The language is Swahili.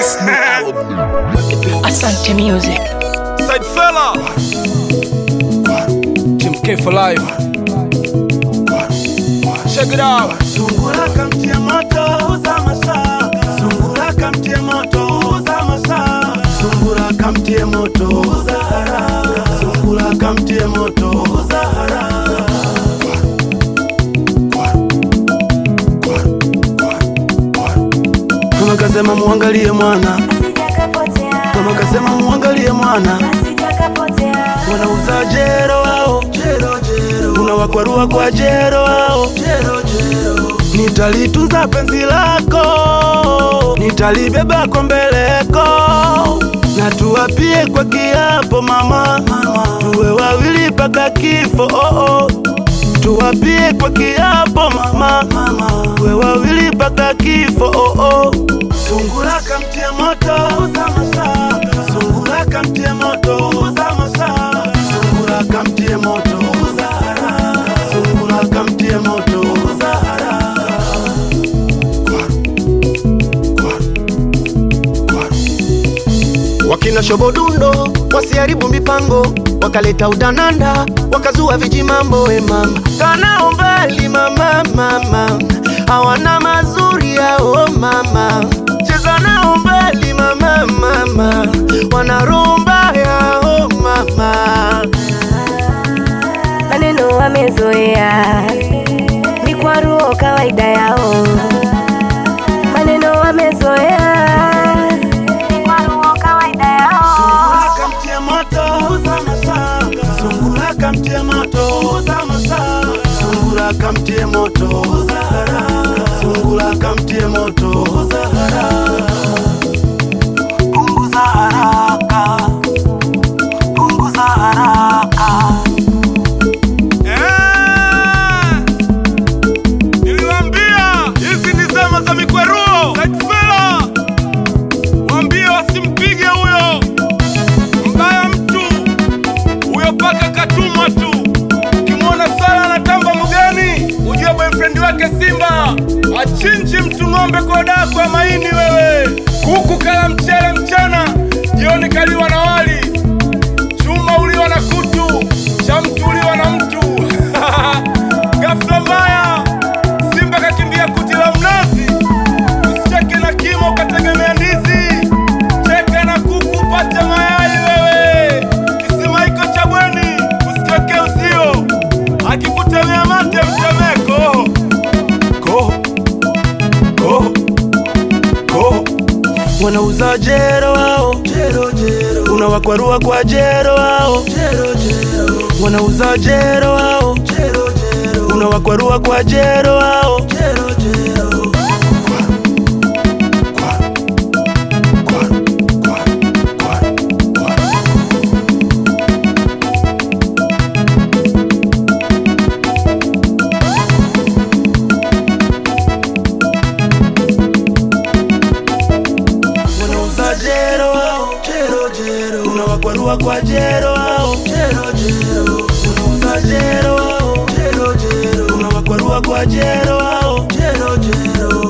Asante Music. Side fella. Team K for life. Check it out. Sungura kamtia moto uza mashaka. Sungura kamtia moto uza mashaka. Sungura kamtia moto uza haraka. Sungura kamtia moto uza haraka. Mama kasema muangalie mwana. Mama kasema muangalie mwana. Wanauza jero wao, jero jero. Unawakwarua kwa jero wao, jero jero. Nitalitunza penzi lako, nitalibeba kwa mbeleko. Na tuwapie kwa kiapo mama, tuwe wawili paka kifo oh oh. Tuwapie kwa kiapo mama, tuwe wawili paka kifo oh oh. Sungura kamtia moto uza mashaka. Sungura kamtia moto uza mashaka. Sungura kamtia moto uza haraka. Sungura kamtia moto uza haraka. Wakina shobodundo wasiharibu mipango, wakaleta udananda, wakazua vijimambo mama. Kanao mbali mama mama, hawana mazuri yao mama. Cheza nao mbali mama mama, wanarumba yao mama. Maneno wamezoea, mikwaruo kawaida yao. Maneno wamezoea, mikwaruo kawaida yao. Sungura kamtia moto uza mashaka. Sungura kamtia moto uza mashaka. Sungura kamtia moto uza haraka. Sungura kamtia moto uza haraka. Punguza haraka, punguza haraka. Niliwaambia hizi ni zama za mikweruo. Side fella. Waambie wasimpige huyo mbaya mtu. Huyo paka katumwa tu. Ukimwona Sala anatamba mgeni, ujue boyfriend wake Simba. Achinji mtu ng'ombe kwa dawa kwa maini wewe. Kuku kala mchele mchana, jioni kaliwa na wali. Chuma uliwa na kutu, cha mtu uliwa na mtu. Ghafla mbaya, Simba kakimbia kuti la mnazi. Usicheke na kimo kategemea ndizi. Cheka na kuku pata mayai wewe. Kisima iko chabweni, usicheke usio. Akikutemea mate mtemeko. Go, go, go. Wanauza jero wao, jero jero. Unawakwarua kwa jero wao, jero jero. Wanauza jero wao, jero jero. Unawakwarua kwa jero wao, jero jero. Jero wao, jero jero. Unawakwarua kwa jero wao, jero jero. Unauza jero wao, jero jero. Unawakwarua kwa jero wao, jero jero.